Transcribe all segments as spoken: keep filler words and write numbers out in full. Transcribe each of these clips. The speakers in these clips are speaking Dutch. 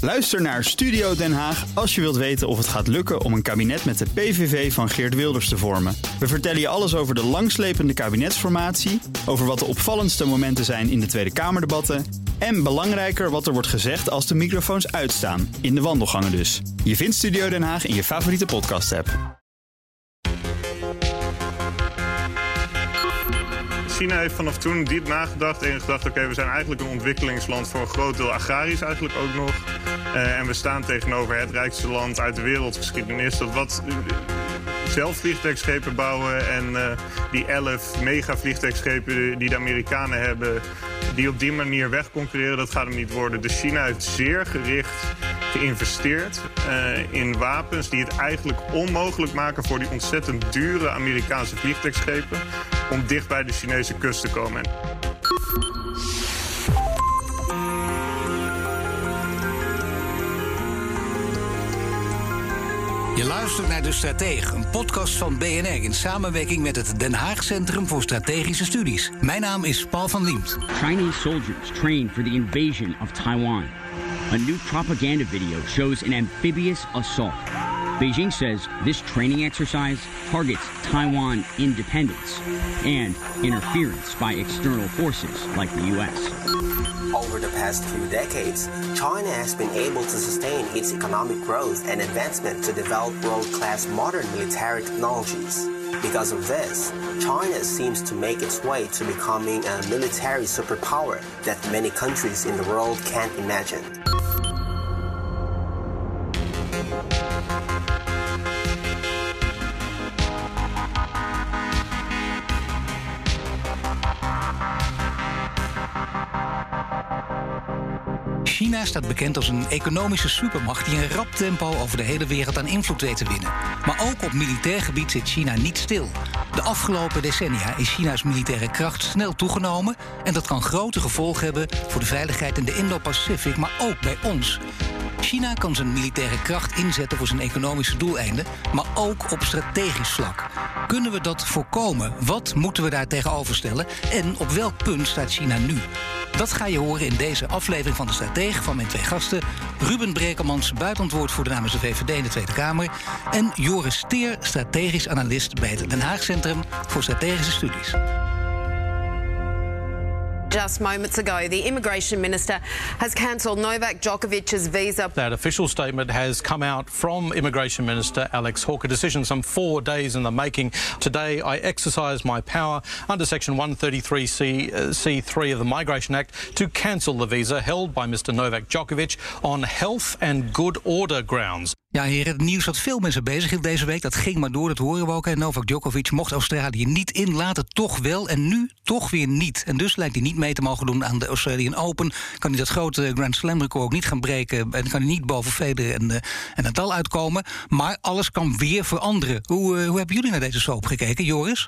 Luister naar Studio Den Haag als je wilt weten of het gaat lukken om een kabinet met de P V V van Geert Wilders te vormen. We vertellen je alles over de langslepende kabinetsformatie, over wat de opvallendste momenten zijn in de Tweede Kamerdebatten en belangrijker wat er wordt gezegd als de microfoons uitstaan, in de wandelgangen dus. Je vindt Studio Den Haag in je favoriete podcast-app. China heeft vanaf toen diep nagedacht en gedacht, oké, okay, we zijn eigenlijk een ontwikkelingsland voor een groot deel agrarisch eigenlijk ook nog. Uh, en we staan tegenover het rijkste land uit de wereldgeschiedenis. Dat wat uh, zelf vliegtuigschepen bouwen en uh, die elf mega-vliegtuigschepen die de Amerikanen hebben, die op die manier wegconcurreren, dat gaat hem niet worden. Dus China heeft zeer gericht geïnvesteerd uh, in wapens die het eigenlijk onmogelijk maken voor die ontzettend dure Amerikaanse vliegtuigschepen om dicht bij de Chinese kust te komen. Je luistert naar De Stratege, een podcast van B N R in samenwerking met het Den Haag Centrum voor Strategische Studies. Mijn naam is Paul van Liemt. Chinese soldiers trained for the invasion of Taiwan. A new propaganda video shows an amphibious assault. Beijing says this training exercise targets Taiwan independence and interference by external forces like the U S. Over the past few decades, China has been able to sustain its economic growth and advancement to develop world-class modern military technologies. Because of this, China seems to make its way to becoming a military superpower that many countries in the world can't imagine. China staat bekend als een economische supermacht die in rap tempo over de hele wereld aan invloed weet te winnen. Maar ook op militair gebied zit China niet stil. De afgelopen decennia is China's militaire kracht snel toegenomen en dat kan grote gevolgen hebben voor de veiligheid in de Indo-Pacific, maar ook bij ons. China kan zijn militaire kracht inzetten voor zijn economische doeleinden, maar ook op strategisch vlak. Kunnen we dat voorkomen? Wat moeten we daar tegenover stellen? En op welk punt staat China nu? Dat ga je horen in deze aflevering van De Stratege van mijn twee gasten. Ruben Brekelmans, buitenwoordvoerder namens de V V D in de Tweede Kamer. En Joris Teer, strategisch analist bij het Den Haag Centrum voor Strategische Studies. Just moments ago, the immigration minister has cancelled Novak Djokovic's visa. That official statement has come out from Immigration Minister Alex Hawke, a decision some four days in the making. Today, I exercise my power under Section one thirty-three C three of the Migration Act to cancel the visa held by Mister Novak Djokovic on health and good order grounds. Ja, heren, het nieuws dat veel mensen bezig hield deze week, dat ging maar door, dat horen we ook. En Novak Djokovic mocht Australië niet inlaten, toch wel, en nu toch weer niet. En dus lijkt hij niet mee te mogen doen aan de Australian Open. Kan hij dat grote Grand Slam record ook niet gaan breken en kan hij niet boven Federer en, uh, en Nadal uitkomen. Maar alles kan weer veranderen. Hoe, uh, hoe hebben jullie naar deze soap gekeken, Joris?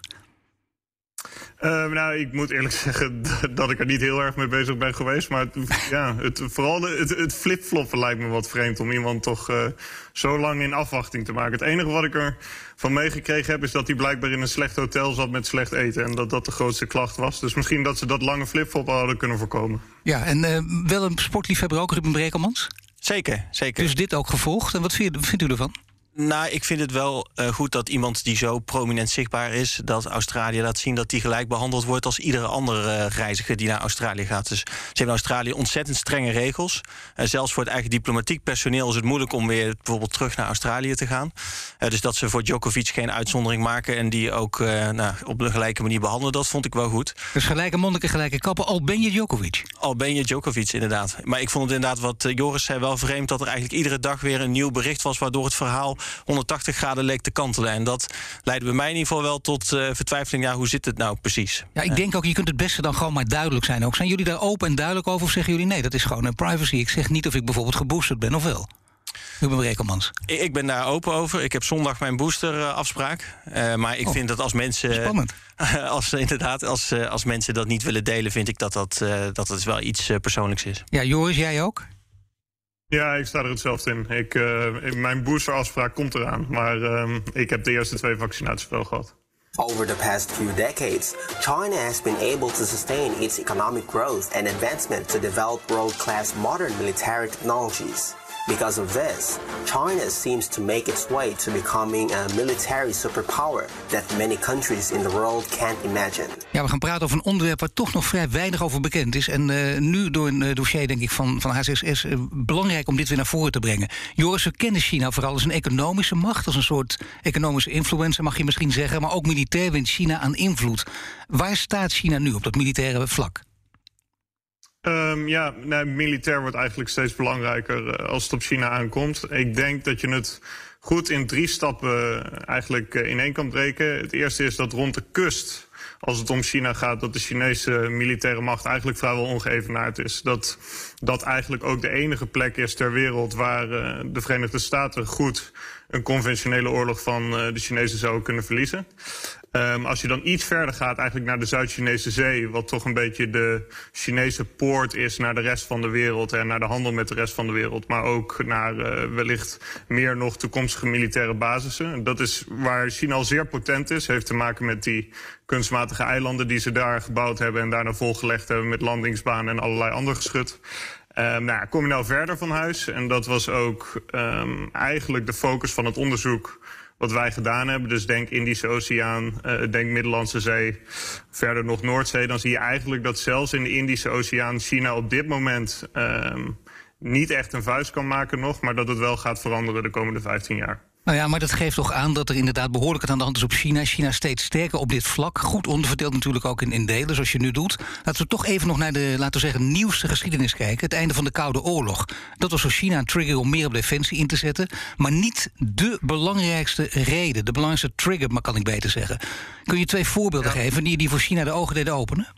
Uh, nou, ik moet eerlijk zeggen dat ik er niet heel erg mee bezig ben geweest. Maar het, ja, het, vooral de, het, het flipfloppen lijkt me wat vreemd om iemand toch uh, zo lang in afwachting te maken. Het enige wat ik er van meegekregen heb is dat hij blijkbaar in een slecht hotel zat met slecht eten. En dat dat de grootste klacht was. Dus misschien dat ze dat lange flipfloppen hadden kunnen voorkomen. Ja, en uh, wel een sportliefhebber ook, Ruben Brekelmans? Zeker, zeker. Dus dit ook gevolgd. En wat vindt, vindt u ervan? Nou, ik vind het wel uh, goed dat iemand die zo prominent zichtbaar is, dat Australië laat zien dat die gelijk behandeld wordt als iedere andere uh, reiziger die naar Australië gaat. Dus ze hebben in Australië ontzettend strenge regels. Uh, zelfs voor het eigen diplomatiek personeel is het moeilijk om weer bijvoorbeeld terug naar Australië te gaan. Uh, dus dat ze voor Djokovic geen uitzondering maken en die ook uh, nou, op een gelijke manier behandelen, dat vond ik wel goed. Dus gelijke monniken, gelijke kappen, al ben je Djokovic? Al ben je Djokovic, inderdaad. Maar ik vond het inderdaad, wat uh, Joris zei, wel vreemd dat er eigenlijk iedere dag weer een nieuw bericht was, waardoor het verhaal honderdtachtig graden leek te kantelen. En dat leidde bij mij in ieder geval wel tot uh, vertwijfeling. Ja, hoe zit het nou precies? Ja, ik denk ook, je kunt het beste dan gewoon maar duidelijk zijn ook. Zijn jullie daar open en duidelijk over of zeggen jullie nee, dat is gewoon een privacy. Ik zeg niet of ik bijvoorbeeld geboosterd ben of wel. Ruben Brekelmans. Ik, ik ben daar open over. Ik heb zondag mijn boosterafspraak. Uh, maar ik oh, vind dat als mensen... Spannend. Als, inderdaad, als, als mensen dat niet willen delen, vind ik dat dat, uh, dat het wel iets uh, persoonlijks is. Ja, Joris, jij ook? Ja, ik sta er hetzelfde in. Ik, uh, mijn boosterafspraak komt eraan. Maar uh, ik heb de eerste twee vaccinaties wel gehad. Over the past few decades, China has been able to sustain its economic growth and advancement to develop world-class modern military technologies. Because of this, China seems to make its way to becoming a military superpower that many countries in the world can't imagine. Ja, we gaan praten over een onderwerp waar toch nog vrij weinig over bekend is. En uh, nu door een uh, dossier, denk ik, van, van H zes S... Uh, belangrijk om dit weer naar voren te brengen. Joris, we kennen China vooral als een economische macht, als een soort economische influencer, mag je misschien zeggen, maar ook militair wint China aan invloed. Waar staat China nu op dat militaire vlak? Um, ja, nee, militair wordt eigenlijk steeds belangrijker uh, als het op China aankomt. Ik denk dat je het goed in drie stappen uh, eigenlijk uh, in één kan breken. Het eerste is dat rond de kust, als het om China gaat, dat de Chinese militaire macht eigenlijk vrijwel ongeëvenaard is. Dat dat eigenlijk ook de enige plek is ter wereld waar uh, de Verenigde Staten goed een conventionele oorlog van uh, de Chinezen zouden kunnen verliezen. Um, als je dan iets verder gaat, eigenlijk naar de Zuid-Chinese Zee, wat toch een beetje de Chinese poort is naar de rest van de wereld en naar de handel met de rest van de wereld, maar ook naar uh, wellicht meer nog toekomstige militaire basissen. Dat is waar China al zeer potent is, heeft te maken met die kunstmatige eilanden die ze daar gebouwd hebben en daarna volgelegd hebben met landingsbanen en allerlei ander geschut. Um, nou, kom je nou verder van huis, en dat was ook um, eigenlijk de focus van het onderzoek wat wij gedaan hebben. Dus denk Indische Oceaan, uh, denk Middellandse Zee, verder nog Noordzee. Dan zie je eigenlijk dat zelfs in de Indische Oceaan China op dit moment um, niet echt een vuist kan maken nog, maar dat het wel gaat veranderen de komende vijftien jaar. Nou ja, maar dat geeft toch aan dat er inderdaad behoorlijk wat aan de hand is op China. China steeds sterker op dit vlak. Goed onderverdeeld natuurlijk ook in, in delen, zoals je nu doet. Laten we toch even nog naar de, laten we zeggen, nieuwste geschiedenis kijken. Het einde van de Koude Oorlog. Dat was voor China een trigger om meer op defensie in te zetten. Maar niet de belangrijkste reden. De belangrijkste trigger, maar kan ik beter zeggen. Kun je twee voorbeelden ja. geven die, die voor China de ogen deden openen?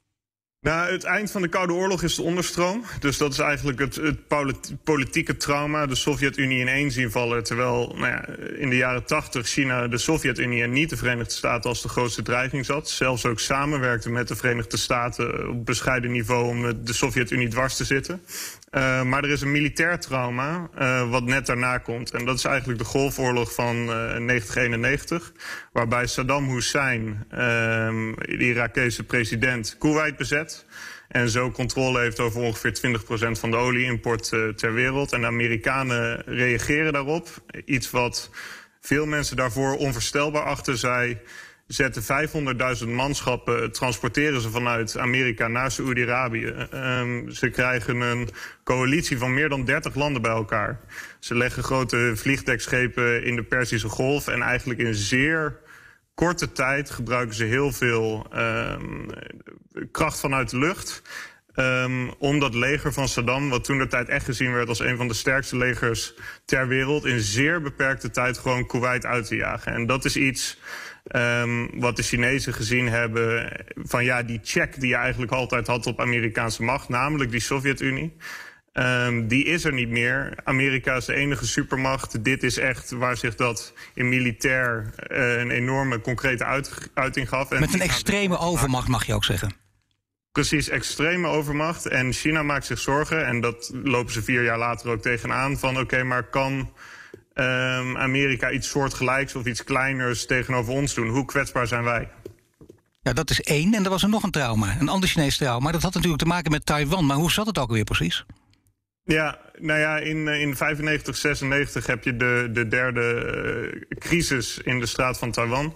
Nou, het eind van de Koude Oorlog is de onderstroom. Dus dat is eigenlijk het, het politieke trauma. De Sovjet-Unie in één zien vallen. Terwijl nou ja, in de jaren tachtig China de Sovjet-Unie en niet de Verenigde Staten als de grootste dreiging zat. Zelfs ook samenwerkte met de Verenigde Staten op bescheiden niveau om de Sovjet-Unie dwars te zitten. Uh, maar er is een militair trauma uh, wat net daarna komt. En dat is eigenlijk de Golfoorlog van uh, negentien eenennegentig. Waarbij Saddam Hussein, uh, de Irakese president, Kuwait bezet. En zo controle heeft over ongeveer twintig procent van de olieimport uh, ter wereld. En de Amerikanen reageren daarop. Iets wat veel mensen daarvoor onvoorstelbaar achter. Zij zetten vijfhonderdduizend manschappen, transporteren ze vanuit Amerika naar Saoedi-Arabië. Um, ze krijgen een coalitie van meer dan dertig landen bij elkaar. Ze leggen grote vliegdekschepen in de Perzische Golf en eigenlijk in zeer korte tijd gebruiken ze heel veel um, kracht vanuit de lucht. Um, om dat leger van Saddam, wat toen de tijd echt gezien werd als een van de sterkste legers ter wereld, in zeer beperkte tijd gewoon Kuwait uit te jagen. En dat is iets Um, wat de Chinezen gezien hebben van ja, die check die je eigenlijk altijd had op Amerikaanse macht, namelijk die Sovjet-Unie, um, die is er niet meer. Amerika is de enige supermacht. Dit is echt waar zich dat in militair uh, een enorme concrete uit, uiting gaf. En met een extreme overmacht, mag je ook zeggen. Precies, extreme overmacht. En China maakt zich zorgen, en dat lopen ze vier jaar later ook tegenaan, van oké, okay, maar kan Um, Amerika iets soortgelijks of iets kleiners tegenover ons doen? Hoe kwetsbaar zijn wij? Ja, dat is één. En er was er nog een trauma, een ander Chinees trauma. Dat had natuurlijk te maken met Taiwan. Maar hoe zat het ook weer precies? Ja, nou ja, in, in vijfennegentig, zesennegentig heb je de, de derde uh, crisis in de straat van Taiwan.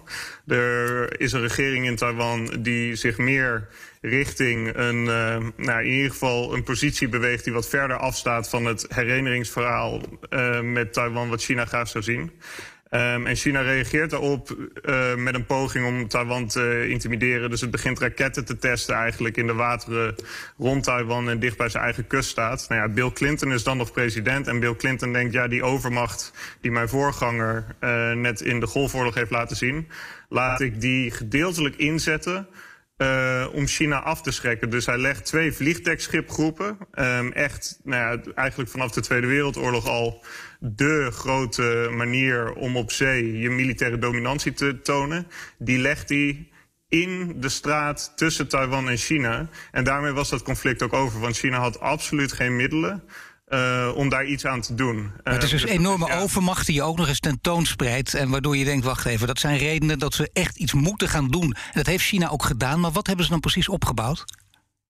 Er is een regering in Taiwan die zich meer richting een, uh, nou, in ieder geval een positie beweegt die wat verder afstaat van het herinneringsverhaal uh, met Taiwan wat China graag zou zien. Um, en China reageert daarop uh, met een poging om Taiwan te intimideren. Dus het begint raketten te testen eigenlijk in de wateren rond Taiwan en dicht bij zijn eigen kuststaat. Nou ja, Bill Clinton is dan nog president en Bill Clinton denkt, ja, die overmacht die mijn voorganger uh, net in de Golfoorlog heeft laten zien, laat ik die gedeeltelijk inzetten Uh, om China af te schrikken. Dus hij legt twee vliegdekschipgroepen. Um, echt, nou ja, eigenlijk vanaf de Tweede Wereldoorlog al de grote manier om op zee je militaire dominantie te tonen. Die legt hij in de straat tussen Taiwan en China. En daarmee was dat conflict ook over. Want China had absoluut geen middelen Uh, om daar iets aan te doen. Het is dus een enorme ja. overmacht die je ook nog eens tentoonspreidt en waardoor je denkt, wacht even, dat zijn redenen dat ze echt iets moeten gaan doen. En dat heeft China ook gedaan, maar wat hebben ze dan precies opgebouwd?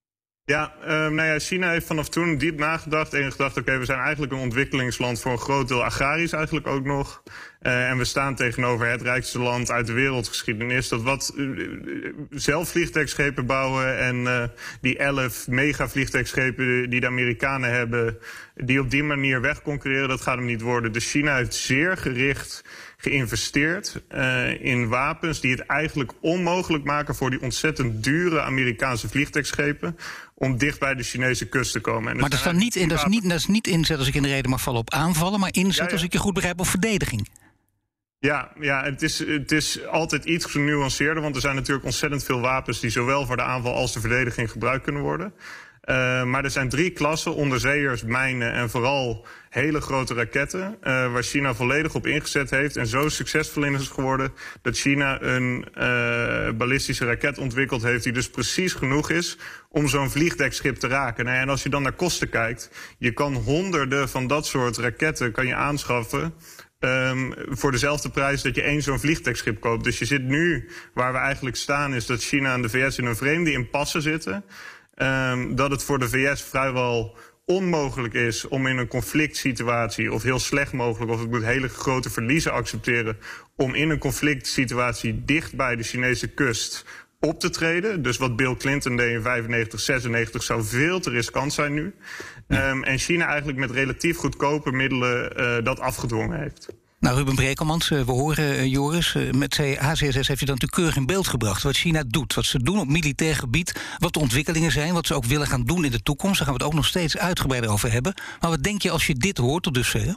Ja, uh, nou ja, China heeft vanaf toen diep nagedacht en gedacht, oké, okay, we zijn eigenlijk een ontwikkelingsland voor een groot deel agrarisch eigenlijk ook nog. Uh, en we staan tegenover het rijkste land uit de wereldgeschiedenis. Dat wat uh, zelf vliegtuigschepen bouwen en uh, die elf mega vliegtuigschepen die de Amerikanen hebben, die op die manier wegconcurreren, dat gaat hem niet worden. Dus China heeft zeer gericht geïnvesteerd uh, in wapens die het eigenlijk onmogelijk maken voor die ontzettend dure Amerikaanse vliegtuigschepen om dicht bij de Chinese kust te komen. En maar dat is, dan niet in, dat, is niet, dat is niet inzet, als ik in de reden mag vallen, op aanvallen, maar inzet, ja, ja. als ik je goed begrijp, op verdediging. Ja, ja het, is, het is altijd iets genuanceerder, want er zijn natuurlijk ontzettend veel wapens die zowel voor de aanval als de verdediging gebruikt kunnen worden. Uh, maar er zijn drie klassen, onderzeeërs, mijnen en vooral hele grote raketten, uh, waar China volledig op ingezet heeft en zo succesvol in is geworden dat China een uh, ballistische raket ontwikkeld heeft die dus precies genoeg is om zo'n vliegdekschip te raken. Nou ja, en als je dan naar kosten kijkt, je kan honderden van dat soort raketten kan je aanschaffen Um, voor dezelfde prijs dat je één zo'n vliegdekschip koopt. Dus je zit nu, waar we eigenlijk staan, is dat China en de V S in een vreemde impasse zitten. Um, dat het voor de V S vrijwel onmogelijk is om in een conflict situatie, of heel slecht mogelijk, of het moet hele grote verliezen accepteren, om in een conflict situatie dicht bij de Chinese kust op te treden. Dus wat Bill Clinton deed in vijfennegentig, zesennegentig zou veel te riskant zijn nu. Ja. Um, en China eigenlijk met relatief goedkope middelen uh, dat afgedwongen heeft. Nou, Ruben Brekelmans, we horen, uh, Joris, uh, met H C S S heeft u dan natuurlijk keurig in beeld gebracht wat China doet. Wat ze doen op militair gebied, wat de ontwikkelingen zijn, wat ze ook willen gaan doen in de toekomst. Daar gaan we het ook nog steeds uitgebreider over hebben. Maar wat denk je als je dit hoort tot dusver?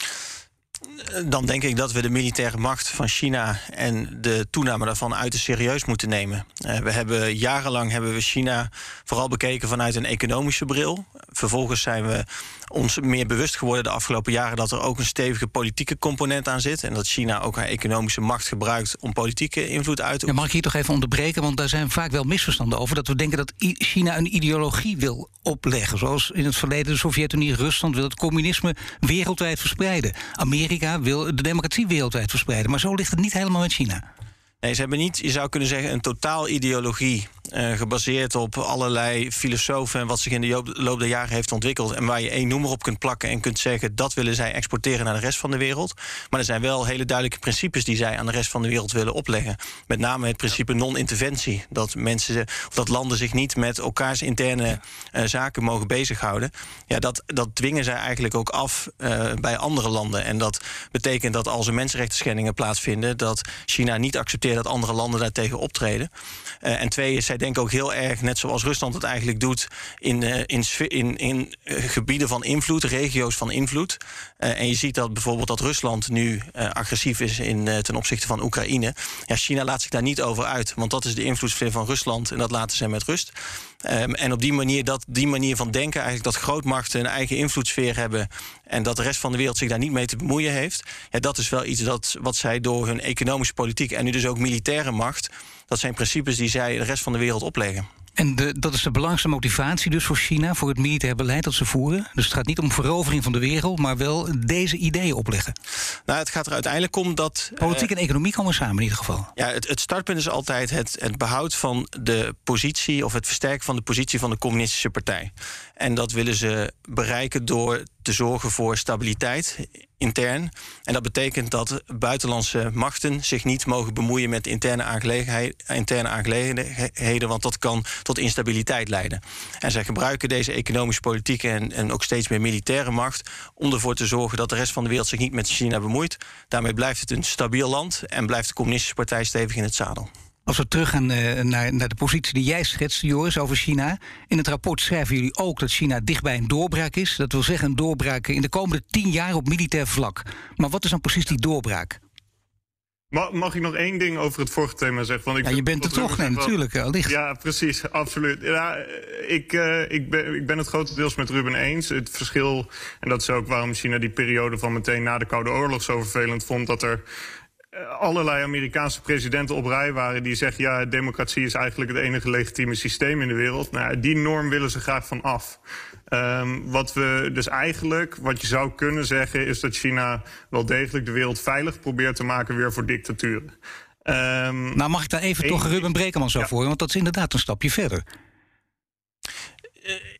Dan denk ik dat we de militaire macht van China en de toename daarvan uiterst serieus moeten nemen. Uh, we hebben jarenlang hebben we China vooral bekeken vanuit een economische bril. Vervolgens zijn we ons meer bewust geworden de afgelopen jaren dat er ook een stevige politieke component aan zit. En dat China ook haar economische macht gebruikt om politieke invloed uit te oefenen. Ja, mag ik hier toch even onderbreken, want daar zijn vaak wel misverstanden over. Dat we denken dat China een ideologie wil opleggen. Zoals in het verleden de Sovjet-Unie, Rusland wil het communisme wereldwijd verspreiden. Amerika wil de democratie wereldwijd verspreiden. Maar zo ligt het niet helemaal met China. Nee, ze hebben niet, je zou kunnen zeggen, een totaal ideologie uh, gebaseerd op allerlei filosofen en wat zich in de loop der jaren heeft ontwikkeld en waar je één noemer op kunt plakken en kunt zeggen dat willen zij exporteren naar de rest van de wereld. Maar er zijn wel hele duidelijke principes die zij aan de rest van de wereld willen opleggen. Met name het principe non-interventie. Dat mensen of dat landen zich niet met elkaars interne uh, zaken mogen bezighouden. Ja, dat, dat dwingen zij eigenlijk ook af uh, bij andere landen. En dat betekent dat als er mensenrechten schendingen plaatsvinden, dat China niet accepteert dat andere landen daartegen optreden. Uh, en twee is, zij denken ook heel erg, net zoals Rusland het eigenlijk doet, in, uh, in, in, in uh, gebieden van invloed, regio's van invloed. Uh, en je ziet dat bijvoorbeeld dat Rusland nu uh, agressief is in, uh, ten opzichte van Oekraïne. Ja, China laat zich daar niet over uit, want dat is de invloedssfeer van Rusland en dat laten ze met rust. Um, en op die manier, dat, die manier van denken, eigenlijk dat grootmachten een eigen invloedssfeer hebben en dat de rest van de wereld zich daar niet mee te bemoeien heeft, ja, dat is wel iets dat, wat zij door hun economische politiek en nu dus ook militaire macht, dat zijn principes die zij de rest van de wereld opleggen. En de, dat is de belangrijkste motivatie dus voor China, voor het militair beleid dat ze voeren. Dus het gaat niet om verovering van de wereld, maar wel deze ideeën opleggen. Nou, het gaat er uiteindelijk om dat politiek uh, en economie komen samen in ieder geval. Ja, het, het startpunt is altijd het, het behoud van de positie of het versterken van de positie van de communistische partij. En dat willen ze bereiken door te zorgen voor stabiliteit intern. En dat betekent dat buitenlandse machten zich niet mogen bemoeien met interne aangelegenheden, interne aangelegenheden, want dat kan tot instabiliteit leiden. En zij gebruiken deze economische politiek en, en ook steeds meer militaire macht om ervoor te zorgen dat de rest van de wereld zich niet met China bemoeit. Daarmee blijft het een stabiel land en blijft de communistische partij stevig in het zadel. Als we teruggaan uh, naar, naar de positie die jij schetst, Joris, over China. In het rapport schrijven jullie ook dat China dichtbij een doorbraak is. Dat wil zeggen een doorbraak in de komende tien jaar op militair vlak. Maar wat is dan precies die doorbraak? Mag, mag ik nog één ding over het vorige thema zeggen? Want ik ja, je bent er toch, nee, natuurlijk. Allicht. Ja, precies, absoluut. Ja, ik, uh, ik, ben, ik ben het grotendeels met Ruben eens. Het verschil, en dat is ook waarom China die periode van meteen na de Koude Oorlog zo vervelend vond, dat er allerlei Amerikaanse presidenten op rij waren die zeggen, ja, democratie is eigenlijk het enige legitieme systeem in de wereld. Nou, die norm willen ze graag van af. Um, wat we dus eigenlijk, wat je zou kunnen zeggen, is dat China wel degelijk de wereld veilig probeert te maken weer voor dictaturen. Um, nou, mag ik daar even een... toch Ruben Brekelmans zo ja. voor, want dat is inderdaad een stapje verder.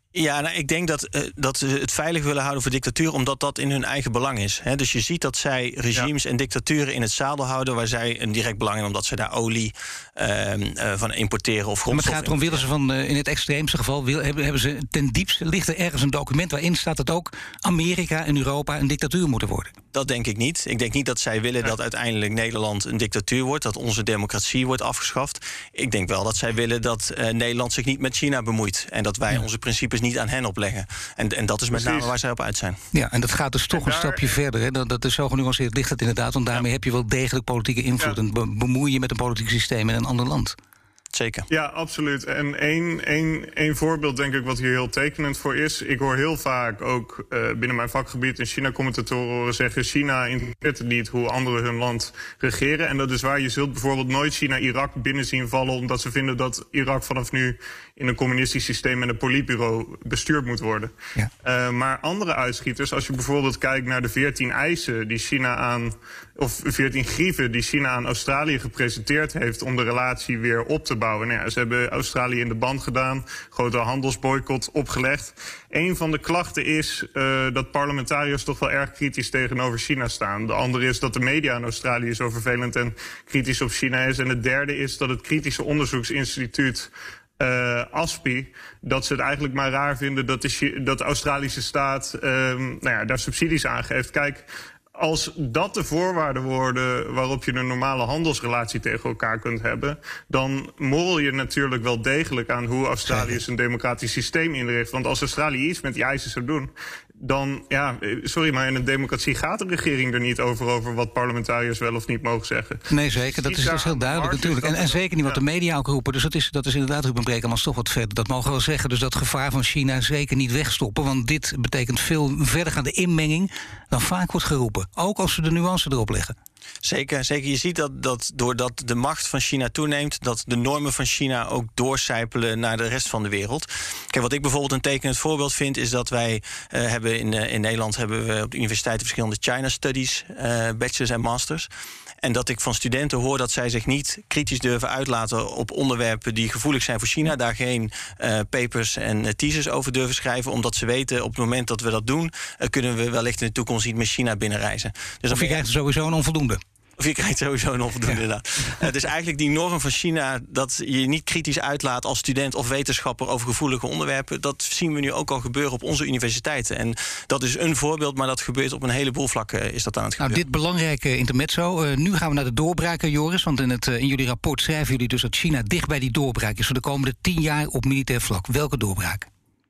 Ja, nou, ik denk dat, uh, dat ze het veilig willen houden voor dictatuur, omdat dat in hun eigen belang is. Hè? Dus je ziet dat zij regimes ja. en dictaturen in het zadel houden, waar zij een direct belang in, omdat ze daar olie uh, uh, van importeren of grondstoffen. Maar het gaat erom, willen ze van uh, in het extreemste geval, wil, hebben, hebben ze ten diepste, ligt er ergens een document waarin staat dat ook Amerika en Europa een dictatuur moeten worden? Dat denk ik niet. Ik denk niet dat zij willen dat uiteindelijk Nederland een dictatuur wordt, dat onze democratie wordt afgeschaft. Ik denk wel dat zij willen dat uh, Nederland zich niet met China bemoeit en dat wij ja. onze principes niet aan hen opleggen. En, en dat is met Precies. name waar zij op uit zijn. Ja, en dat gaat dus toch daar, een stapje verder. Hè? Dat, dat is zo genuanceerd ligt het inderdaad, want daarmee ja. heb je wel degelijk politieke invloed ja. en be- bemoei je met een politiek systeem in een ander land. Zeker. Ja, absoluut. En één, één, één voorbeeld denk ik wat hier heel tekenend voor is. Ik hoor heel vaak ook uh, binnen mijn vakgebied in China-commentatoren horen zeggen, China interesseert het niet hoe anderen hun land regeren. En dat is waar. Je zult bijvoorbeeld nooit China-Irak binnen zien vallen, omdat ze vinden dat Irak vanaf nu in een communistisch systeem met een politbureau bestuurd moet worden. Ja. Uh, maar andere uitschieters, als je bijvoorbeeld kijkt naar de veertien eisen die China aan, of veertien grieven die China aan Australië gepresenteerd heeft om de relatie weer op te bouwen. Nou ja, ze hebben Australië in de band gedaan, grote handelsboycott opgelegd. Een van de klachten is uh, dat parlementariërs toch wel erg kritisch tegenover China staan. De andere is dat de media in Australië zo vervelend en kritisch op China is. En het derde is dat het kritische onderzoeksinstituut Uh, A S P I, dat ze het eigenlijk maar raar vinden dat de, dat de Australische staat uh, nou ja, daar subsidies aan geeft. Kijk, als dat de voorwaarden worden waarop je een normale handelsrelatie tegen elkaar kunt hebben, dan morrel je natuurlijk wel degelijk aan hoe Australië zijn democratisch systeem inricht. Want als Australië iets met die eisen zou doen, dan, ja, sorry, maar in een democratie gaat de regering er niet over, over wat parlementariërs wel of niet mogen zeggen. Nee, zeker. Dat is, dat is heel duidelijk natuurlijk. En, en zeker niet wat de media ook roepen. Dus dat is, dat is inderdaad, Ruben Brekelmans, toch wat verder. Dat mogen we wel zeggen. Dus dat gevaar van China zeker niet wegstoppen. Want dit betekent veel verdergaande inmenging dan vaak wordt geroepen. Ook als ze de nuance erop leggen. Zeker, zeker. Je ziet dat, dat doordat de macht van China toeneemt, dat de normen van China ook doorcijpelen naar de rest van de wereld. Kijk, wat ik bijvoorbeeld een tekenend voorbeeld vind, is dat wij uh, hebben in, uh, in Nederland hebben we op de universiteiten verschillende China Studies, uh, bachelors en masters. En dat ik van studenten hoor dat zij zich niet kritisch durven uitlaten op onderwerpen die gevoelig zijn voor China. Daar geen uh, papers en uh, theses over durven schrijven. Omdat ze weten, op het moment dat we dat doen, uh, kunnen we wellicht in de toekomst niet met China binnenreizen. Dus of je krijgt sowieso een onvoldoende. Of je krijgt sowieso een onvoldoende, ja. inderdaad. Het is eigenlijk die norm van China, dat je niet kritisch uitlaat als student of wetenschapper over gevoelige onderwerpen. Dat zien we nu ook al gebeuren op onze universiteiten. En dat is een voorbeeld, maar dat gebeurt op een heleboel vlakken, is dat aan het gebeuren. Nou, dit belangrijke intermezzo. Uh, nu gaan we naar de doorbraken, Joris. Want in, het, uh, in jullie rapport schrijven jullie dus dat China dicht bij die doorbraak is voor de komende tien jaar op militair vlak. Welke doorbraak?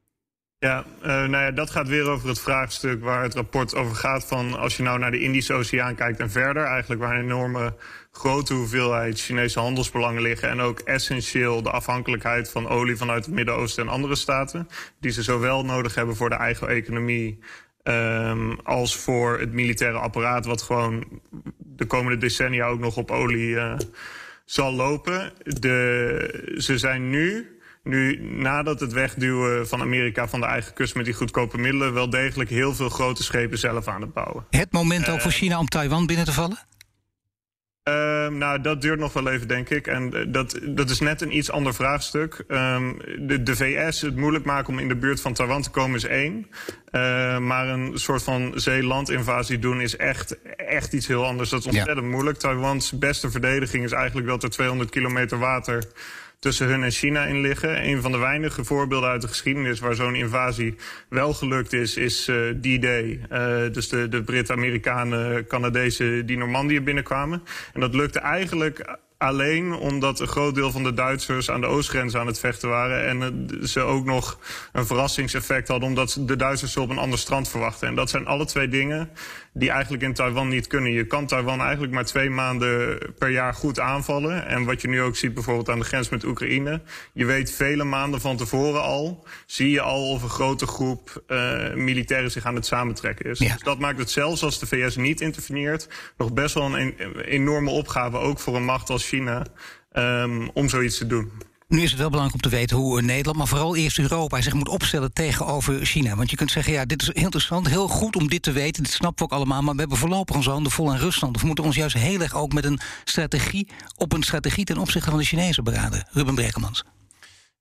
Ja, uh, nou ja, dat gaat weer over het vraagstuk waar het rapport over gaat van als je nou naar de Indische Oceaan kijkt en verder, eigenlijk waar een enorme grote hoeveelheid Chinese handelsbelangen liggen en ook essentieel de afhankelijkheid van olie vanuit het Midden-Oosten en andere staten, die ze zowel nodig hebben voor de eigen economie um, als voor het militaire apparaat wat gewoon de komende decennia ook nog op olie uh, zal lopen. De, ze zijn nu... Nu, nadat het wegduwen van Amerika van de eigen kust met die goedkope middelen, wel degelijk heel veel grote schepen zelf aan het bouwen. Het moment ook uh, voor China om Taiwan binnen te vallen? Uh, nou, dat duurt nog wel even, denk ik. En uh, dat, dat is net een iets ander vraagstuk. Um, de, de V S het moeilijk maken om in de buurt van Taiwan te komen is één. Uh, maar een soort van zeelandinvasie doen is echt, echt iets heel anders. Dat is ontzettend ja. moeilijk. Taiwans beste verdediging is eigenlijk dat er tweehonderd kilometer water tussen hun en China in liggen. Een van de weinige voorbeelden uit de geschiedenis waar zo'n invasie wel gelukt is, is uh, D-Day. Uh, dus de, de Britten, Amerikanen, Canadezen die Normandië binnenkwamen. En dat lukte eigenlijk alleen omdat een groot deel van de Duitsers aan de oostgrens aan het vechten waren. En uh, ze ook nog een verrassingseffect hadden omdat de Duitsers ze op een ander strand verwachten. En dat zijn alle twee dingen die eigenlijk in Taiwan niet kunnen. Je kan Taiwan eigenlijk maar twee maanden per jaar goed aanvallen. En wat je nu ook ziet bijvoorbeeld aan de grens met Oekraïne. Je weet vele maanden van tevoren al, zie je al of een grote groep uh, militairen zich aan het samentrekken is. Ja. Dus dat maakt het zelfs als de V S niet interveneert nog best wel een, een enorme opgave ook voor een macht als China um, om zoiets te doen. Nu is het wel belangrijk om te weten hoe Nederland, maar vooral eerst Europa, zich moet opstellen tegenover China. Want je kunt zeggen, ja, dit is heel interessant, heel goed om dit te weten. Dit snappen we ook allemaal, maar we hebben voorlopig onze handen vol aan Rusland. Dus we moeten ons juist heel erg ook met een strategie, op een strategie ten opzichte van de Chinezen beraden. Ruben Brekelmans.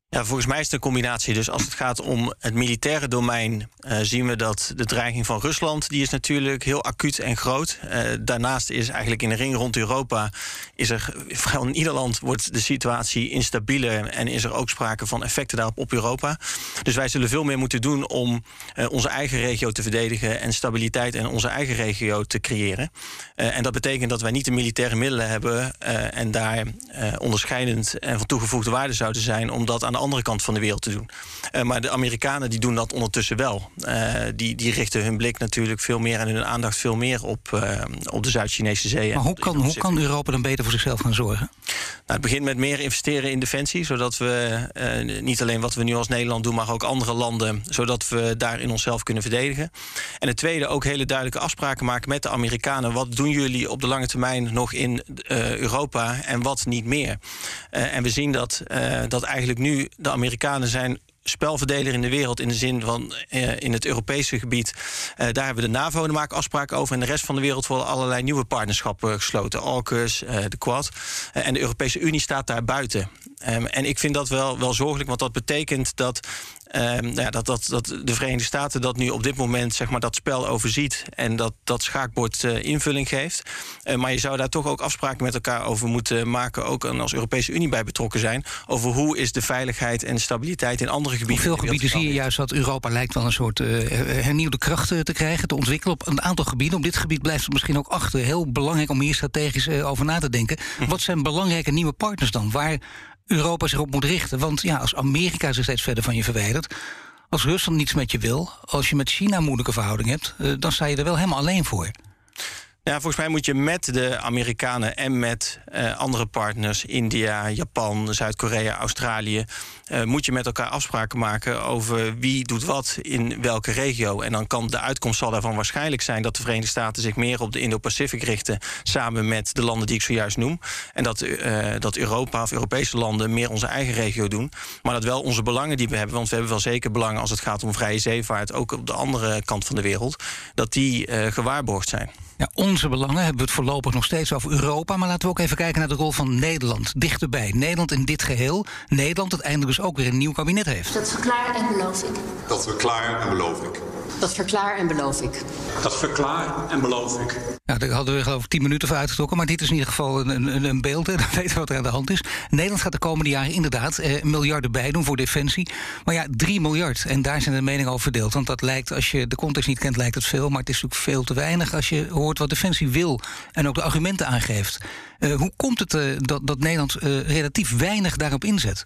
Ja, volgens mij is het een combinatie. Dus als het gaat om het militaire domein, uh, zien we dat de dreiging van Rusland, die is natuurlijk heel acuut en groot. Uh, daarnaast is eigenlijk in de ring rond Europa, is er vrijwel in ieder land wordt de situatie instabieler en is er ook sprake van effecten daarop op Europa. Dus wij zullen veel meer moeten doen om uh, onze eigen regio te verdedigen en stabiliteit in onze eigen regio te creëren. Uh, en dat betekent dat wij niet de militaire middelen hebben uh, en daar uh, onderscheidend en van toegevoegde waarde zouden zijn om dat aan de andere kant van de wereld te doen. Uh, maar de Amerikanen die doen dat ondertussen wel. Uh, die, die richten hun blik natuurlijk veel meer en hun aandacht veel meer op, uh, op de Zuid-Chinese Zee. Maar hoe kan, hoe kan Europa dan beter voor zichzelf gaan zorgen? Nou, het begint met meer investeren in defensie, zodat we uh, niet alleen wat we nu als Nederland doen, maar ook andere landen, zodat we daarin onszelf kunnen verdedigen. En het tweede, ook hele duidelijke afspraken maken met de Amerikanen. Wat doen jullie op de lange termijn nog in uh, Europa en wat niet meer? Uh, en we zien dat, uh, dat eigenlijk nu de Amerikanen zijn spelverdeler in de wereld in de zin van uh, in het Europese gebied. Uh, daar hebben we de NAVO, daar maken afspraken over. En de rest van de wereld worden allerlei nieuwe partnerschappen gesloten. AUKUS, uh, de Quad. Uh, en de Europese Unie staat daar buiten. Um, en ik vind dat wel, wel zorgelijk, want dat betekent dat, um, ja, dat, dat, dat de Verenigde Staten dat nu op dit moment zeg maar, dat spel overziet en dat, dat schaakbord uh, invulling geeft. Uh, maar je zou daar toch ook afspraken met elkaar over moeten maken, ook als Europese Unie bij betrokken zijn, over hoe is de veiligheid en stabiliteit in andere gebieden. Op veel gebieden zie je juist dat Europa lijkt wel een soort uh, hernieuwde kracht te krijgen, te ontwikkelen op een aantal gebieden. Op dit gebied blijft het misschien ook achter. Heel belangrijk om hier strategisch uh, over na te denken. Hm. Wat zijn belangrijke nieuwe partners dan? Waar Europa zich op moet richten. Want ja, als Amerika zich steeds verder van je verwijdert, als Rusland niets met je wil, als je met China een moeilijke verhouding hebt, uh, dan sta je er wel helemaal alleen voor. Ja, volgens mij moet je met de Amerikanen en met uh, andere partners, India, Japan, Zuid-Korea, Australië, uh, moet je met elkaar afspraken maken over wie doet wat in welke regio. En dan kan de uitkomst zal daarvan waarschijnlijk zijn dat de Verenigde Staten zich meer op de Indo-Pacific richten, samen met de landen die ik zojuist noem. En dat, uh, dat Europa of Europese landen meer onze eigen regio doen. Maar dat wel onze belangen die we hebben, want we hebben wel zeker belangen als het gaat om vrije zeevaart, ook op de andere kant van de wereld, dat die uh, gewaarborgd zijn. Ja, onze belangen hebben we het voorlopig nog steeds over Europa. Maar laten we ook even kijken naar de rol van Nederland. Dichterbij. Nederland in dit geheel. Nederland dat eindelijk dus ook weer een nieuw kabinet heeft. Dat verklaar en beloof ik. Dat verklaar en beloof ik. Dat verklaar en beloof ik. Dat verklaar en beloof ik. Nou, daar hadden we geloof ik tien minuten voor uitgetrokken. Maar dit is in ieder geval een, een, een beeld. Hè. Dan weten we wat er aan de hand is. Nederland gaat de komende jaren inderdaad eh, miljarden bijdoen voor defensie. Maar ja, drie miljard. En daar zijn de meningen over verdeeld. Want dat lijkt, als je de context niet kent, lijkt het veel. Maar het is natuurlijk veel te weinig als je hoort wat defensie wil. En ook de argumenten aangeeft. Uh, hoe komt het uh, dat, dat Nederland uh, relatief weinig daarop inzet?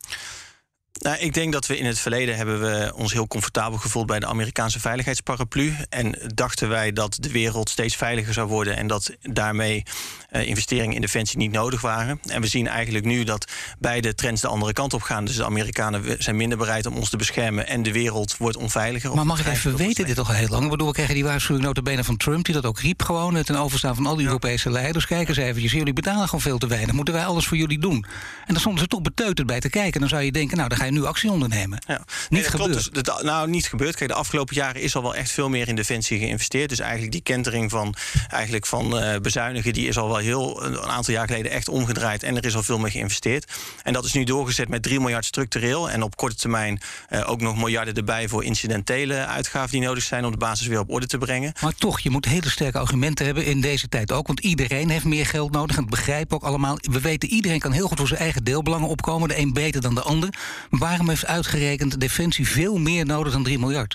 Nou, ik denk dat we in het verleden hebben we ons heel comfortabel gevoeld bij de Amerikaanse veiligheidsparaplu. En dachten wij dat de wereld steeds veiliger zou worden en dat daarmee uh, investeringen in defensie niet nodig waren. En we zien eigenlijk nu dat beide trends de andere kant op gaan. Dus de Amerikanen zijn minder bereid om ons te beschermen en de wereld wordt onveiliger. Maar mag ik even weten, dit toch al heel lang? Ik bedoel, we krijgen die waarschuwing nota bene van Trump, die dat ook riep gewoon ten overstaan van al die Europese leiders. Kijk eens eventjes, jullie betalen gewoon veel te weinig. Moeten wij alles voor jullie doen? En dan stonden ze toch beteuterd bij te kijken. Dan zou je denken, nou, dan ga je nu actie ondernemen. Ja. Niet nee, gebeurd. Klopt, dus, de, nou, niet gebeurd. Kijk, de afgelopen jaren is al wel echt veel meer in defensie geïnvesteerd. Dus eigenlijk die kentering van, eigenlijk van uh, bezuinigen, die is al wel heel een aantal jaar geleden echt omgedraaid. En er is al veel meer geïnvesteerd. En dat is nu doorgezet met drie miljard structureel. En op korte termijn uh, ook nog miljarden erbij voor incidentele uitgaven die nodig zijn om de basis weer op orde te brengen. Maar toch, je moet hele sterke argumenten hebben in deze tijd ook. Want iedereen heeft meer geld nodig. En dat begrijpen ook allemaal. We weten, iedereen kan heel goed voor zijn eigen deelbelangen opkomen. De een beter dan de ander. Waarom heeft uitgerekend defensie veel meer nodig dan drie miljard?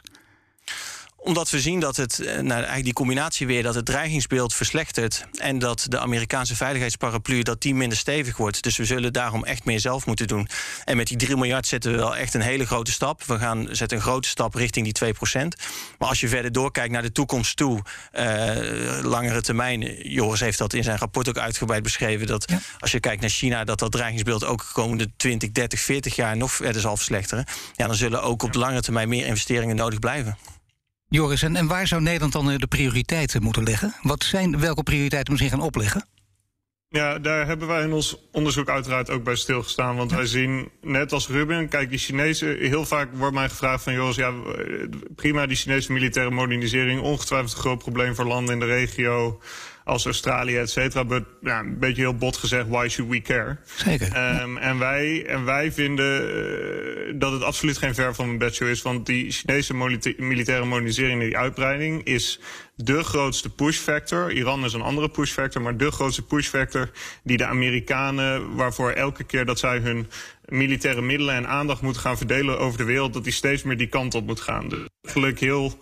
Omdat we zien dat het, nou, eigenlijk die combinatie weer, dat het dreigingsbeeld verslechtert en dat de Amerikaanse veiligheidsparaplu, dat die minder stevig wordt. Dus we zullen daarom echt meer zelf moeten doen. En met die drie miljard zetten we wel echt een hele grote stap. We gaan zetten een grote stap richting die twee procent. Maar als je verder doorkijkt naar de toekomst toe, uh, langere termijn, Joris heeft dat in zijn rapport ook uitgebreid beschreven, dat ja. als je kijkt naar China, dat dat dreigingsbeeld ook de komende twintig, dertig, veertig jaar nog verder zal verslechteren. Ja, dan zullen ook op de langere termijn meer investeringen nodig blijven. Joris, en, en waar zou Nederland dan de prioriteiten moeten leggen? Wat zijn, welke prioriteiten moeten ze gaan opleggen? Ja, daar hebben wij in ons onderzoek uiteraard ook bij stilgestaan. Want ja. wij zien, net als Ruben, kijk, die Chinezen, heel vaak wordt mij gevraagd van, Joris, ja, prima, die Chinese militaire modernisering, ongetwijfeld een groot probleem voor landen in de regio. als Australië, et cetera. But, ja, een beetje heel bot gezegd, why should we care? Zeker. Um, en, wij, en wij vinden uh, dat het absoluut geen ver van een bedshow is. Want die Chinese militaire modernisering en die uitbreiding is de grootste push factor. Iran is een andere push factor, maar de grootste push factor die de Amerikanen, waarvoor elke keer dat zij hun militaire middelen en aandacht moeten gaan verdelen over de wereld, dat die steeds meer die kant op moet gaan. Dus eigenlijk heel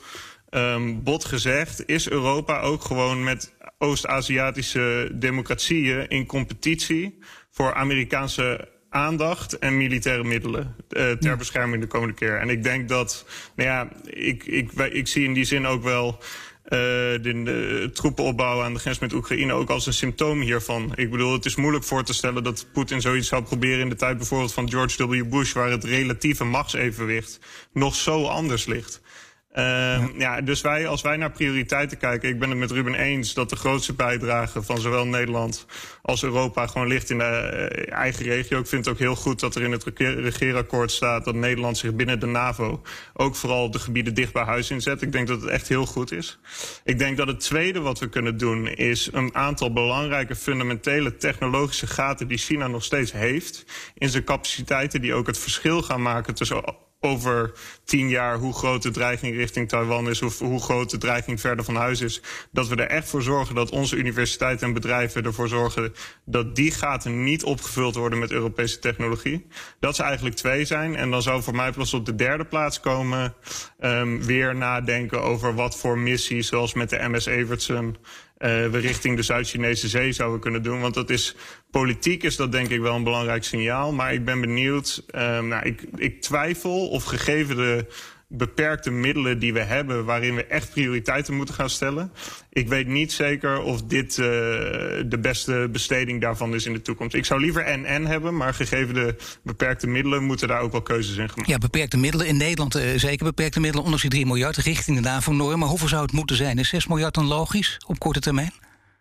um, bot gezegd is Europa ook gewoon met Oost-Aziatische democratieën in competitie voor Amerikaanse aandacht en militaire middelen uh, ter bescherming de komende keer. En ik denk dat, nou ja, ik, ik, ik zie in die zin ook wel Uh, de, de troepenopbouw aan de grens met Oekraïne ook als een symptoom hiervan. Ik bedoel, het is moeilijk voor te stellen dat Poetin zoiets zou proberen in de tijd bijvoorbeeld van George W. Bush, waar het relatieve machtsevenwicht nog zo anders ligt. Uh, ja. ja, dus wij, als wij naar prioriteiten kijken, ik ben het met Ruben eens dat de grootste bijdrage van zowel Nederland als Europa gewoon ligt in de uh, eigen regio. Ik vind het ook heel goed dat er in het regeerakkoord staat dat Nederland zich binnen de NAVO ook vooral op de gebieden dicht bij huis inzet. Ik denk dat het echt heel goed is. Ik denk dat het tweede wat we kunnen doen is een aantal belangrijke fundamentele technologische gaten die China nog steeds heeft in zijn capaciteiten, die ook het verschil gaan maken tussen over tien jaar hoe groot de dreiging richting Taiwan is, of hoe groot de dreiging verder van huis is. Dat we er echt voor zorgen dat onze universiteiten en bedrijven ervoor zorgen dat die gaten niet opgevuld worden met Europese technologie. Dat ze eigenlijk twee zijn. En dan zou voor mij pas op de derde plaats komen um, weer nadenken over wat voor missies, zoals met de M S Evertson, Uh, we richting de Zuid-Chinese Zee zouden kunnen doen. Want dat is, politiek is dat denk ik wel een belangrijk signaal. Maar ik ben benieuwd, uh, nou, ik, ik twijfel of gegeven de beperkte middelen die we hebben, waarin we echt prioriteiten moeten gaan stellen. Ik weet niet zeker of dit uh, de beste besteding daarvan is in de toekomst. Ik zou liever en-en hebben, maar gegeven de beperkte middelen moeten daar ook wel keuzes in gemaakt. Ja, beperkte middelen. In Nederland uh, zeker beperkte middelen. Ondanks die drie miljard richting de NAVO-norm. Maar hoeveel zou het moeten zijn? Is zes miljard dan logisch op korte termijn?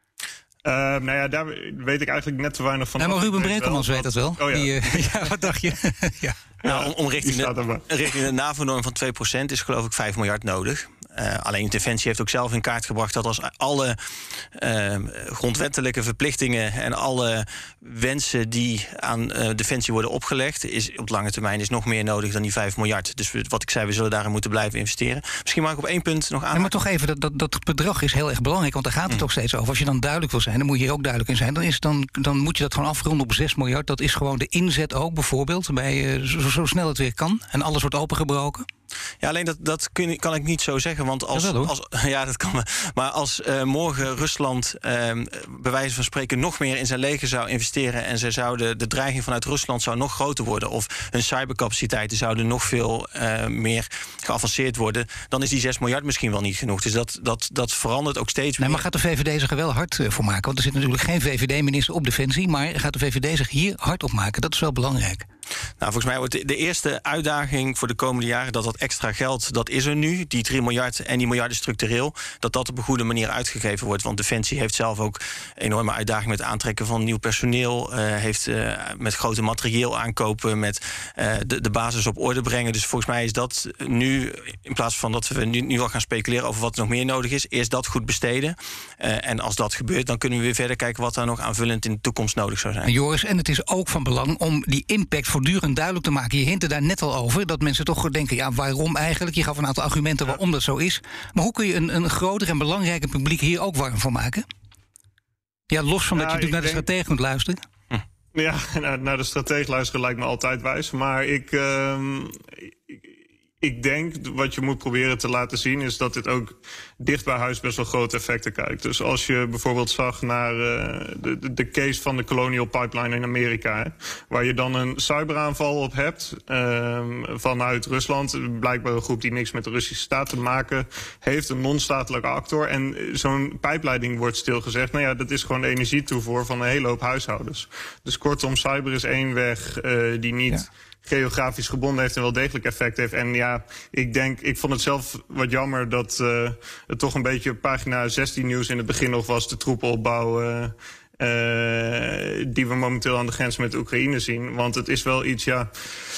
Uh, nou ja, daar weet ik eigenlijk net te weinig van. Ja, maar Ruben Brekelmans weet dat wel. Oh ja. Die, uh, ja, wat dacht je? ja. Nou, om, om richting, de, richting de NAVO-norm van twee procent is geloof ik vijf miljard nodig. Uh, alleen Defensie heeft ook zelf in kaart gebracht dat als alle uh, grondwettelijke verplichtingen en alle wensen die aan uh, Defensie worden opgelegd, is op lange termijn is nog meer nodig dan die vijf miljard. Dus wat ik zei, we zullen daarin moeten blijven investeren. Misschien mag ik op één punt nog aan. Ja, maar toch even, dat, dat, dat bedrag is heel erg belangrijk, want daar gaat het mm. ook steeds over. Als je dan duidelijk wil zijn, dan moet je hier ook duidelijk in zijn. Dan, is dan, dan moet je dat gewoon afronden op zes miljard. Dat is gewoon de inzet ook bijvoorbeeld, bij, uh, zo, zo snel het weer kan. En alles wordt opengebroken. Ja, alleen dat, dat kun, kan ik niet zo zeggen. Want als, ja, als, ja dat kan. Maar als uh, morgen Rusland uh, bij wijze van spreken nog meer in zijn leger zou investeren en ze zouden, de dreiging vanuit Rusland zou nog groter worden, of hun cybercapaciteiten zouden nog veel uh, meer geavanceerd worden, dan is die zes miljard misschien wel niet genoeg. Dus dat, dat, dat verandert ook steeds nee, meer. Maar gaat de V V D zich er wel hard voor maken? Want er zit natuurlijk geen V V D-minister op Defensie, maar gaat de V V D zich hier hard op maken? Dat is wel belangrijk. Nou, volgens mij wordt de, de eerste uitdaging voor de komende jaren dat dat extra geld, dat is er nu, die drie miljard en die miljarden structureel, dat dat op een goede manier uitgegeven wordt. Want Defensie heeft zelf ook enorme uitdagingen met het aantrekken van nieuw personeel, uh, heeft uh, met grote materieel aankopen, met uh, de, de basis op orde brengen. Dus volgens mij is dat nu, in plaats van dat we nu, nu al gaan speculeren over wat er nog meer nodig is, eerst dat goed besteden. Uh, en als dat gebeurt, dan kunnen we weer verder kijken wat er nog aanvullend in de toekomst nodig zou zijn. En Joris, en het is ook van belang om die impact voortdurend duidelijk te maken. Je hintte daar net al over, dat mensen toch denken, ja, waarom eigenlijk? Je gaf een aantal argumenten waarom dat zo is. Maar hoe kun je een, een groter en belangrijker publiek hier ook warm voor maken? Ja, los van ja, dat je natuurlijk naar de stratege moet luisteren. Ja, naar de stratege luisteren lijkt me altijd wijs. Maar ik, uh, ik, ik denk, wat je moet proberen te laten zien, is dat dit ook dicht bij huis best wel grote effecten kijkt. Dus als je bijvoorbeeld zag naar uh, de, de case van de Colonial Pipeline in Amerika, hè, waar je dan een cyberaanval op hebt uh, vanuit Rusland, blijkbaar een groep die niks met de Russische staat te maken heeft, een non-statelijke actor, en zo'n pijpleiding wordt stilgezegd. Nou ja, dat is gewoon de energietoevoer van een hele hoop huishoudens. Dus kortom, cyber is één weg uh, die niet... Ja. geografisch gebonden heeft en wel degelijk effect heeft. En ja, ik denk, ik vond het zelf wat jammer dat uh, het toch een beetje pagina zestien nieuws in het begin nog was, de troepenopbouw uh, uh, die we momenteel aan de grens met Oekraïne zien. Want het is wel iets, ja,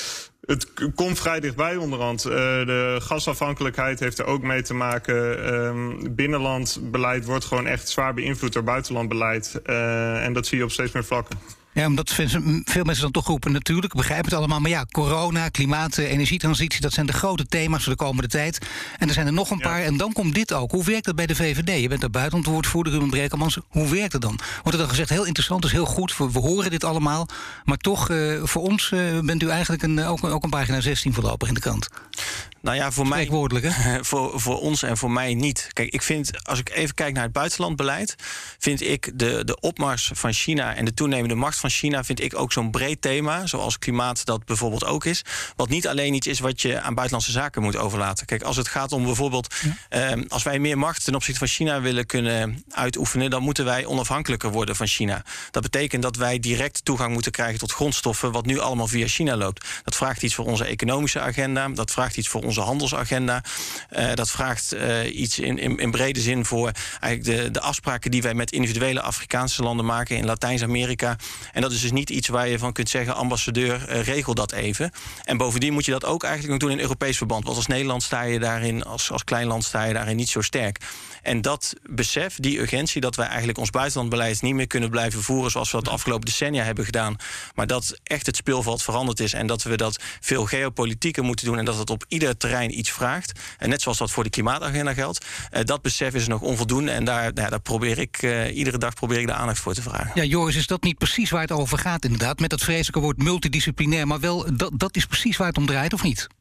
Het komt vrij dichtbij onderhand. Uh, de gasafhankelijkheid heeft er ook mee te maken. Um, binnenland beleid wordt gewoon echt zwaar beïnvloed door buitenlandbeleid. Uh, en dat zie je op steeds meer vlakken. Ja, omdat veel mensen dan toch roepen, natuurlijk, ik begrijp het allemaal. Maar ja, corona, klimaat, energietransitie, dat zijn de grote thema's voor de komende tijd. En er zijn er nog een paar, ja. En dan komt dit ook. Hoe werkt dat bij de V V D? Je bent daar buitenlandwoordvoerder, Ruben Brekelmans. Hoe werkt het dan? Wordt er dan gezegd, heel interessant, is heel goed, we, we horen dit allemaal. Maar toch, uh, voor ons uh, bent u eigenlijk een, ook, ook een pagina zestien voorlopig in de krant. Nou ja, voor mij, hè? voor, voor ons en voor mij niet. Kijk, ik vind, als ik even kijk naar het buitenlandbeleid, vind ik de, de opmars van China en de toenemende macht van China, vind ik ook zo'n breed thema, zoals klimaat dat bijvoorbeeld ook is. Wat niet alleen iets is wat je aan buitenlandse zaken moet overlaten. Kijk, als het gaat om bijvoorbeeld, ja. eh, als wij meer macht ten opzichte van China willen kunnen uitoefenen, dan moeten wij onafhankelijker worden van China. Dat betekent dat wij direct toegang moeten krijgen tot grondstoffen, wat nu allemaal via China loopt. Dat vraagt iets voor onze economische agenda, dat vraagt iets voor onze handelsagenda. Uh, dat vraagt uh, iets in, in, in brede zin voor eigenlijk de, de afspraken die wij met individuele Afrikaanse landen maken in Latijns-Amerika. En dat is dus niet iets waar je van kunt zeggen, ambassadeur, uh, regel dat even. En bovendien moet je dat ook eigenlijk nog doen in Europees verband. Want als Nederland sta je daarin, als, als klein land sta je daarin niet zo sterk. En dat besef, die urgentie, dat wij eigenlijk ons buitenlandbeleid niet meer kunnen blijven voeren zoals we dat de afgelopen decennia hebben gedaan. Maar dat echt het speelveld veranderd is en dat we dat veel geopolitieker moeten doen en dat het op ieder terrein iets vraagt. En net zoals dat voor de klimaatagenda geldt. Uh, dat besef is nog onvoldoende en daar, nou, daar probeer ik, uh, iedere dag probeer ik de aandacht voor te vragen. Ja, Joris, is dat niet precies waar het over gaat inderdaad? Met dat vreselijke woord multidisciplinair, maar wel, dat, dat is precies waar het om draait, of niet?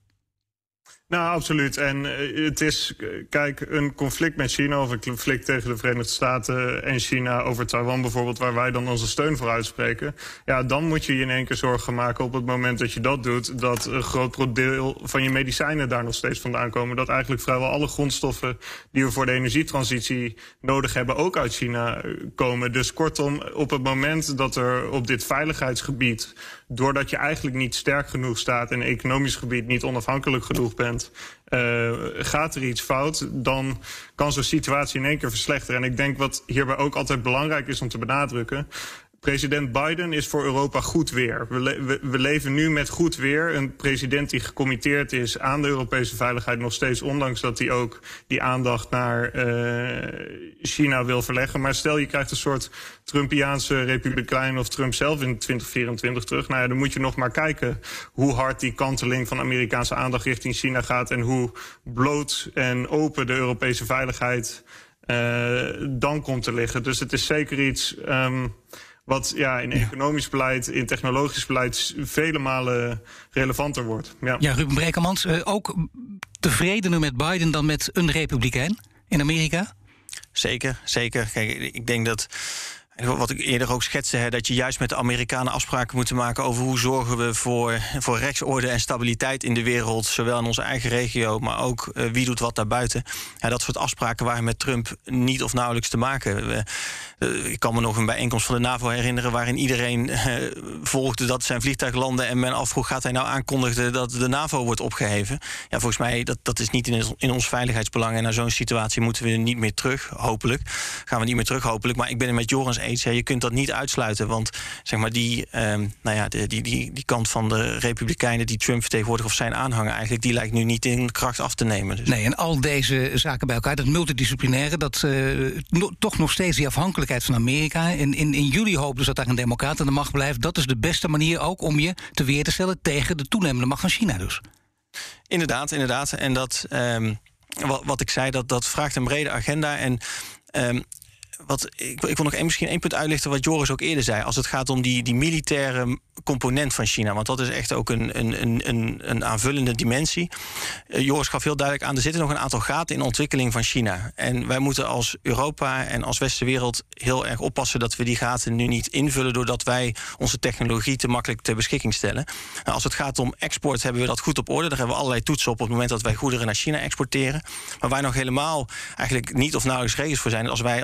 Nou, absoluut. En uh, het is, kijk, een conflict met China of een conflict tegen de Verenigde Staten en China over Taiwan bijvoorbeeld, waar wij dan onze steun voor uitspreken. Ja, dan moet je je in één keer zorgen maken op het moment dat je dat doet, dat een groot deel van je medicijnen daar nog steeds vandaan komen. Dat eigenlijk vrijwel alle grondstoffen die we voor de energietransitie nodig hebben ook uit China komen. Dus kortom, op het moment dat er op dit veiligheidsgebied, doordat je eigenlijk niet sterk genoeg staat en economisch gebied niet onafhankelijk genoeg bent, Uh, gaat er iets fout, dan kan zo'n situatie in één keer verslechteren. En ik denk wat hierbij ook altijd belangrijk is om te benadrukken, president Biden is voor Europa goed weer. We, le we, we leven nu met goed weer. Een president die gecommitteerd is aan de Europese veiligheid nog steeds, ondanks dat hij ook die aandacht naar uh, China wil verleggen. Maar stel je krijgt een soort Trumpiaanse republikein of Trump zelf in twintig vierentwintig terug. Nou ja, dan moet je nog maar kijken hoe hard die kanteling van Amerikaanse aandacht richting China gaat en hoe bloot en open de Europese veiligheid uh, dan komt te liggen. Dus het is zeker iets Um, wat ja, in economisch beleid, in technologisch beleid vele malen relevanter wordt. Ja, ja Ruben Brekelmans, uh, ook tevredener met Biden dan met een republikein in Amerika? Zeker, zeker. Kijk, ik denk dat, wat ik eerder ook schetste, hè, dat je juist met de Amerikanen afspraken moet maken over hoe zorgen we voor, voor rechtsorde en stabiliteit in de wereld, zowel in onze eigen regio, maar ook uh, wie doet wat daarbuiten. Ja, dat soort afspraken waren met Trump niet of nauwelijks te maken. We, uh, ik kan me nog een bijeenkomst van de NAVO herinneren waarin iedereen uh, volgde dat zijn vliegtuig landde en men afvroeg, gaat hij nou aankondigen dat de NAVO wordt opgeheven? Ja, volgens mij, dat, dat is niet in, in ons veiligheidsbelang en naar zo'n situatie moeten we niet meer terug, hopelijk. Gaan we niet meer terug, hopelijk. Maar ik ben het met Joris eens, hè, je kunt dat niet uitsluiten, want zeg maar die, um, nou ja, die, die, die, die kant van de Republikeinen die Trump vertegenwoordigt of zijn aanhanger eigenlijk, die lijkt nu niet in kracht af te nemen. Dus. Nee, en al deze zaken bij elkaar, dat multidisciplinaire, dat uh, no, toch nog steeds die afhankelijkheid van Amerika. In, in, in juli hopen dus dat daar een democrat aan de macht blijft. Dat is de beste manier ook om je te weer te stellen tegen de toenemende macht van China dus. Inderdaad, inderdaad. En dat, um, wat, wat ik zei, dat, dat vraagt een brede agenda. En um, Wat, ik, ik wil nog één, misschien één punt uitlichten wat Joris ook eerder zei. Als het gaat om die, die militaire component van China. Want dat is echt ook een, een, een, een aanvullende dimensie. Uh, Joris gaf heel duidelijk aan, er zitten nog een aantal gaten in de ontwikkeling van China. En wij moeten als Europa en als westerse wereld heel erg oppassen dat we die gaten nu niet invullen doordat wij onze technologie te makkelijk ter beschikking stellen. Nou, als het gaat om export hebben we dat goed op orde. Daar hebben we allerlei toetsen op op het moment dat wij goederen naar China exporteren. Maar waar nog helemaal eigenlijk niet of nauwelijks regels voor zijn, als wij als Nederland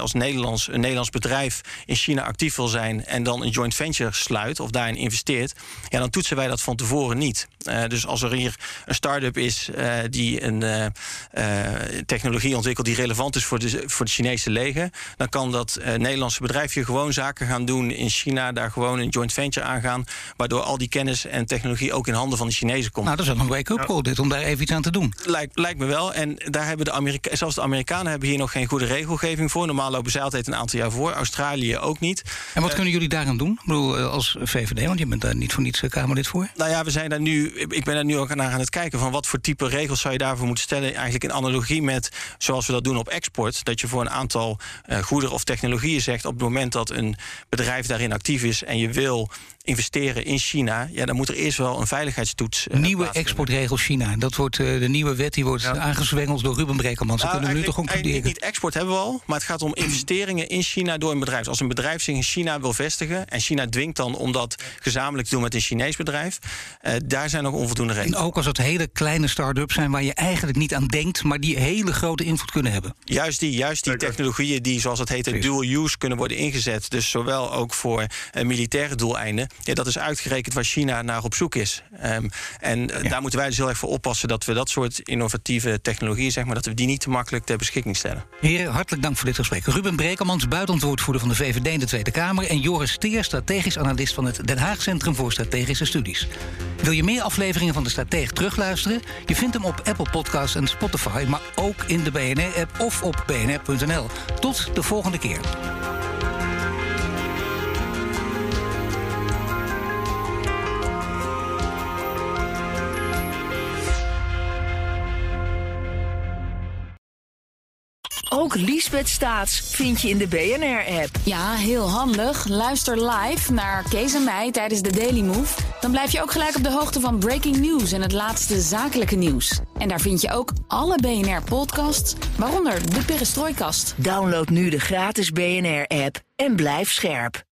Nederlands, een Nederlands bedrijf in China actief wil zijn en dan een joint venture sluit of daarin investeert, ja, dan toetsen wij dat van tevoren niet. Uh, dus als er hier een start-up is uh, die een uh, uh, technologie ontwikkelt die relevant is voor de, voor het Chinese leger, dan kan dat uh, Nederlandse bedrijf hier gewoon zaken gaan doen in China, daar gewoon een joint venture aangaan, waardoor al die kennis en technologie ook in handen van de Chinezen komt. Nou, dat is wel een wake-up call dit, om daar even iets aan te doen. Lijkt, lijkt me wel. En daar hebben de Amerika- zelfs de Amerikanen hebben hier nog geen goede regelgeving voor. Normaal lopen zij altijd een aantal jaar voor. Australië ook niet. En wat uh, kunnen jullie daaraan doen? Ik bedoel, als V V D, want je bent daar niet voor niets Kamerlid voor. Nou ja, we zijn daar nu, ik ben daar nu ook naar aan het kijken van wat voor type regels zou je daarvoor moeten stellen. Eigenlijk in analogie met zoals we dat doen op export. Dat je voor een aantal uh, goederen of technologieën zegt op het moment dat een bedrijf daarin actief is en je wil investeren in China, ja, dan moet er eerst wel een veiligheidstoets. Uh, nieuwe exportregel China. Dat wordt uh, de nieuwe wet, die wordt ja. aangezwengeld door Ruben Brekelmans. Dat nou, kunnen we nu toch gewoon concluderen. Niet export hebben we al, maar het gaat om investeringen in China door een bedrijf. Dus als een bedrijf zich in China wil vestigen en China dwingt dan om dat gezamenlijk te doen met een Chinees bedrijf, uh, daar zijn nog onvoldoende regels. En ook als het hele kleine start-ups zijn waar je eigenlijk niet aan denkt, maar die hele grote invloed kunnen hebben. Juist die, juist die technologieën die, zoals het heet, dual use kunnen worden ingezet. Dus zowel ook voor uh, militaire doeleinden. Ja, dat is uitgerekend waar China naar op zoek is. Um, en uh, ja. daar moeten wij dus heel erg voor oppassen dat we dat soort innovatieve technologieën, zeg maar, dat we die niet te makkelijk ter beschikking stellen. Heren, hartelijk dank voor dit gesprek. Ruben Brekelmans, buitenwoordvoerder van de V V D in de Tweede Kamer, en Joris Steer, strategisch analist van het Den Haag Centrum voor Strategische Studies. Wil je meer afleveringen van De Stratege terugluisteren? Je vindt hem op Apple Podcasts en Spotify, maar ook in de B N R-app of op b n r punt n l. Tot de volgende keer. Ook Liesbeth Staats vind je in de B N R-app. Ja, heel handig. Luister live naar Kees en mij tijdens de Daily Move. Dan blijf je ook gelijk op de hoogte van breaking news en het laatste zakelijke nieuws. En daar vind je ook alle B N R-podcasts, waaronder de Perestrooikast. Download nu de gratis B N R-app en blijf scherp.